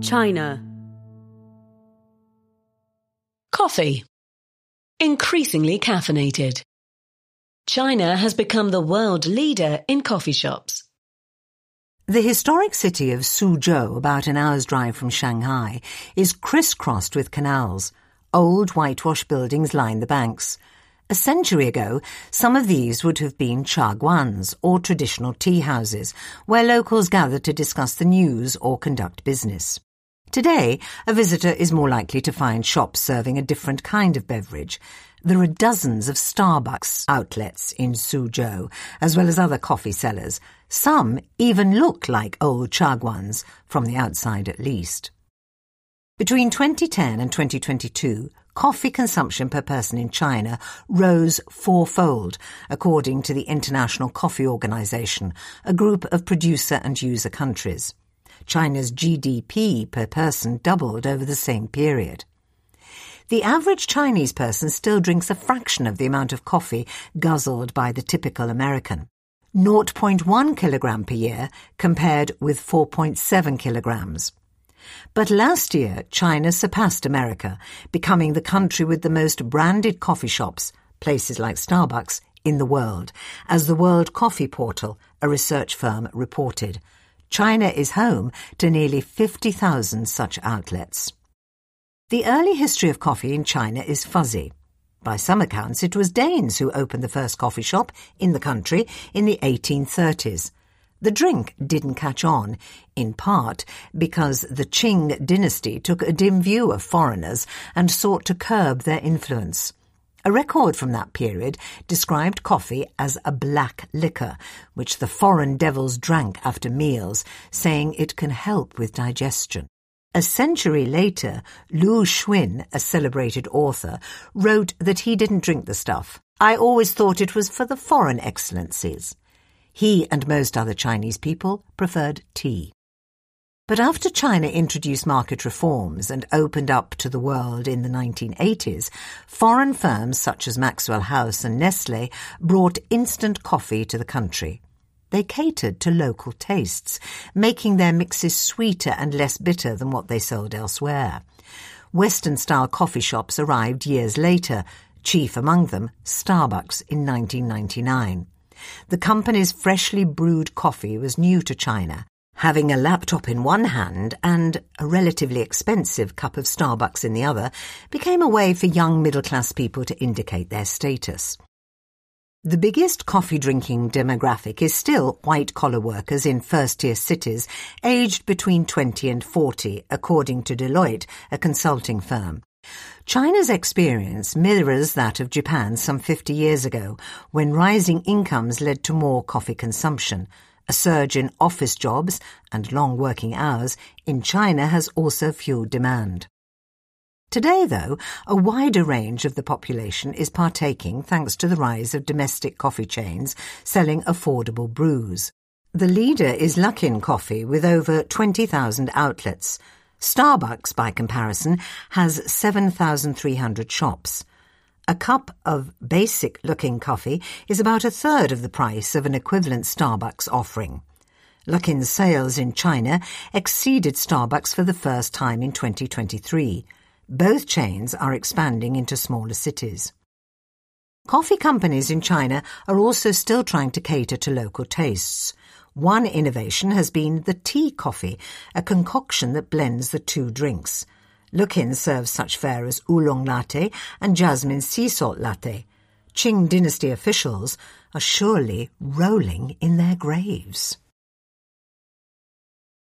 China. Coffee. Increasingly caffeinated. China has become the world leader in coffee shops. The historic city of Suzhou, about an hour's drive from Shanghai, is crisscrossed with canals. Old whitewashed buildings line the banks. A century ago, some of these would have been chaguans, or traditional tea houses, where locals gathered to discuss the news or conduct business. Today, a visitor is more likely to find shops serving a different kind of beverage. There are dozens of Starbucks outlets in Suzhou, as well as other coffee sellers. Some even look like old chaguans, from the outside at least. Between 2010 and 2022, coffee consumption per person in China rose fourfold, according to the International Coffee Organization, a group of producer and user countries. China's GDP per person doubled over the same period. The average Chinese person still drinks a fraction of the amount of coffee guzzled by the typical American. 0.1 kilogram per year compared with 4.7 kilograms. But last year, China surpassed America, becoming the country with the most branded coffee shops, places like Starbucks, in the world, as the World Coffee Portal, a research firm, reported. China is home to nearly 50,000 such outlets. The early history of coffee in China is fuzzy. By some accounts, it was Danes who opened the first coffee shop in the country in the 1830s. The drink didn't catch on, in part because the Qing dynasty took a dim view of foreigners and sought to curb their influence. A record from that period described coffee as a black liquor, which the foreign devils drank after meals, saying it can help with digestion. A century later, Lu Xun, a celebrated author, wrote that he didn't drink the stuff. I always thought it was for the foreign excellencies. He and most other Chinese people preferred tea. But after China introduced market reforms and opened up to the world in the 1980s, foreign firms such as Maxwell House and Nestlé brought instant coffee to the country. They catered to local tastes, making their mixes sweeter and less bitter than what they sold elsewhere. Western-style coffee shops arrived years later, chief among them Starbucks in 1999. The company's freshly brewed coffee was new to China. Having a laptop in one hand and a relatively expensive cup of Starbucks in the other became a way for young middle-class people to indicate their status. The biggest coffee-drinking demographic is still white-collar workers in first-tier cities aged between 20 and 40, according to Deloitte, a consulting firm. China's experience mirrors that of Japan some 50 years ago, when rising incomes led to more coffee consumption. A surge in office jobs and long working hours in China has also fueled demand. Today, though, a wider range of the population is partaking thanks to the rise of domestic coffee chains selling affordable brews. The leader is Luckin Coffee with over 20,000 outlets. Starbucks, by comparison, has 7,300 shops. A cup of basic-looking coffee is about a third of the price of an equivalent Starbucks offering. Luckin's sales in China exceeded Starbucks for the first time in 2023. Both chains are expanding into smaller cities. Coffee companies in China are also still trying to cater to local tastes. One innovation has been the tea coffee, a concoction that blends the two drinks. Luckin serves such fare as oolong latte and jasmine sea salt latte. Qing dynasty officials are surely rolling in their graves.